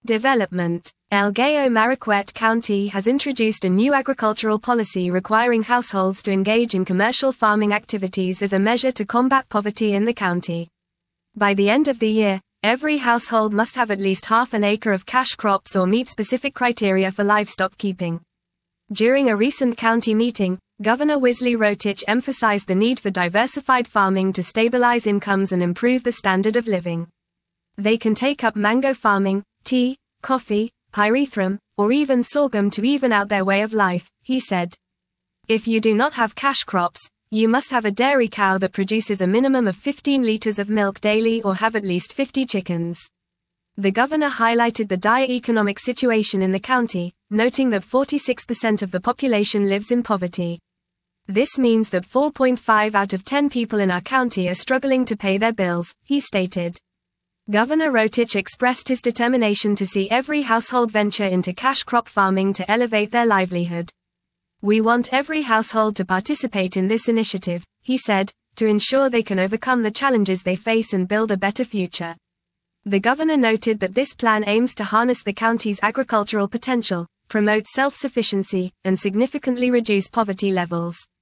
Development. Elgeyo Marakwet County has introduced a new agricultural policy requiring households to engage in commercial farming activities as a measure to combat poverty in the county. By the end of the year, every household must have at least half an acre of cash crops or meet specific criteria for livestock keeping. During a recent county meeting, Governor Wesley Rotich emphasized the need for diversified farming to stabilize incomes and improve the standard of living. They can take up mango farming, tea, coffee, pyrethrum, or even sorghum to even out their way of life, he said. If you do not have cash crops, you must have a dairy cow that produces a minimum of 15 liters of milk daily or have at least 50 chickens. The governor highlighted the dire economic situation in the county, noting that 46% of the population lives in poverty. This means that 4.5 out of 10 people in our county are struggling to pay their bills, he stated. Governor Rotich expressed his determination to see every household venture into cash crop farming to elevate their livelihood. We want every household to participate in this initiative, he said, to ensure they can overcome the challenges they face and build a better future. The governor noted that this plan aims to harness the county's agricultural potential, promote self-sufficiency, and significantly reduce poverty levels.